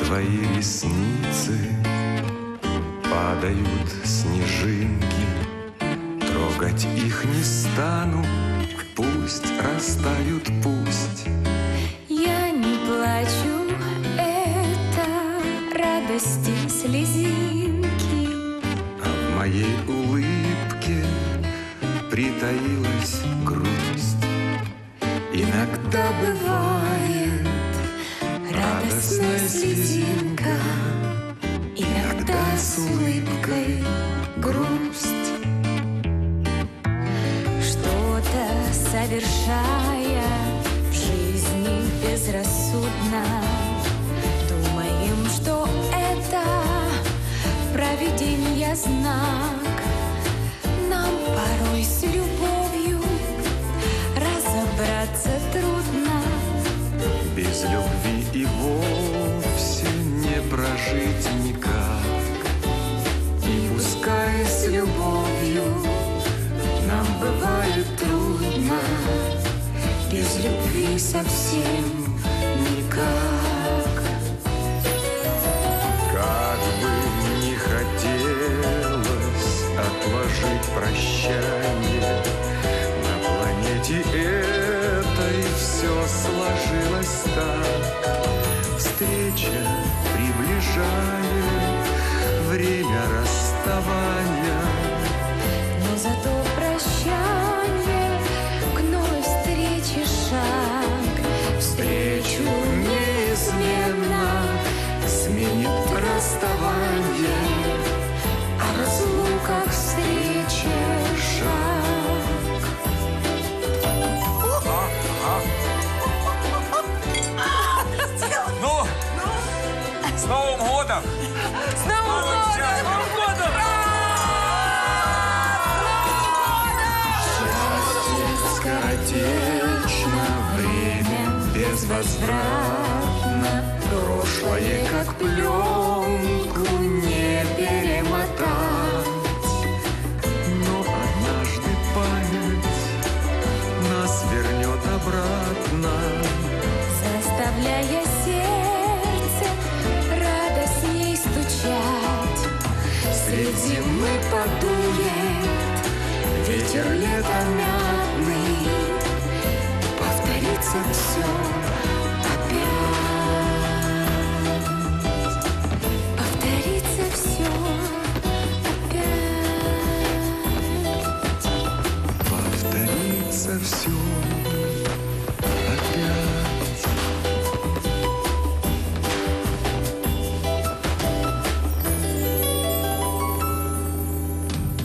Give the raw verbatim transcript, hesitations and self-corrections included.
твои ресницы падают снежинки, трогать их не стану, пусть растают, пусть. Я не плачу, это радости слезинки, А в моей улыбке притаилась грусть. Иногда бывает радостная слезинка, иногда с улыбкой грусть. что-то совершая в жизни безрассудно, думаем, что это провиденье знак. Нам порой с любовью разобраться трудно. Без любви и вовсе не прожить никак. И пускай с любовью нам бывает трудно, без любви совсем никак. Как бы не хотелось отложить прощание, на планете этой все сложилось так. Встреча приближает время расставания, Но зато прощание к новой встрече шаг. встречу неизменно сменит расставание, о разлуках встрече шаг. Ну, с Новым годом! С Новым годом! С Новым годом! Скоротечно, время безвозвратно, прошлое, как пленку, не перемотать. Но однажды память нас вернет обратно, Заставляя сердце радостней стучать. средь зимы подует ветер лета мятный, повторится все